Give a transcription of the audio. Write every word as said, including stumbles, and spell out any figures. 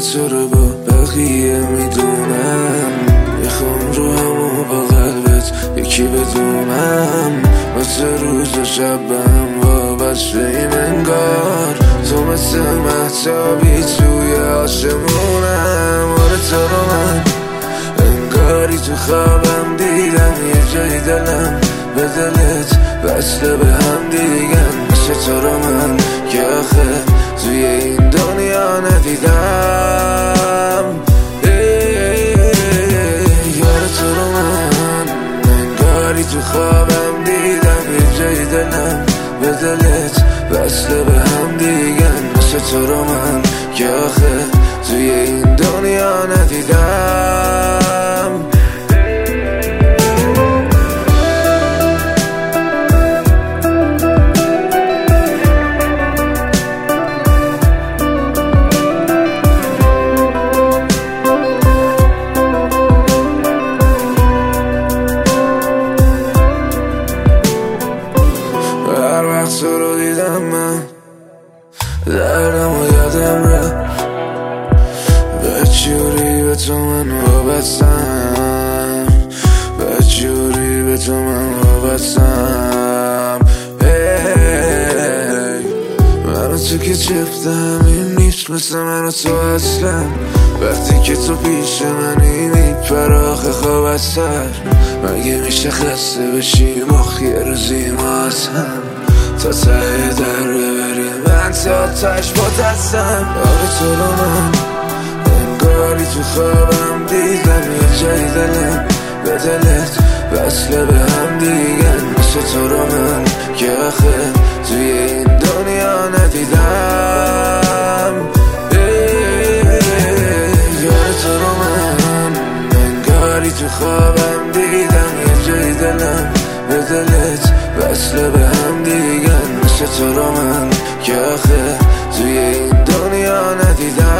تو رو با بقیه میدونم، میخوام رو همو با قلبت یکی بدونم. مثل روز و شبم وابسته این انگار، تو مثل مهتابی توی آسمونم. آره تو رو من انگاری تو خوابم دیدم، یه جای دلم به دلت بسته به هم دیگن. مثل تو رو من که آخه توی این دنیا ندیدم. یار تو رو من انگاری تو خوابم دیدم، یه جای دلم به دلت بسته به هم دیگن. مثل تو رو من که آخه توی این دنیا ندیدم. هر وقت تو رو دیدم من دردم و یادم رفت، به جوری به تو من وابستم، به جوری به تو من وابستم. من و تو که جفت همین نیست، مثل من و تو اصلا. وقتی که تو پیش منی میپره آخه خواب از سر. مگه میشه خسته بشیم آخه یه روزی ما از هم تا ته در ببریم، من تا تش با دستم. آره تو رو من انگاری تو خوابم دیدم، یه جای دلم به دلت وصله به هم دیگن. مثل تو رو من که آخه توی این دنیا ندیدم. یار تو رو من انگاری تو خوابم دیدم، یه جای دلم به دلت وصله به هم دیگن. مثل تو رو من که آخه توی این دنیا ندیدم.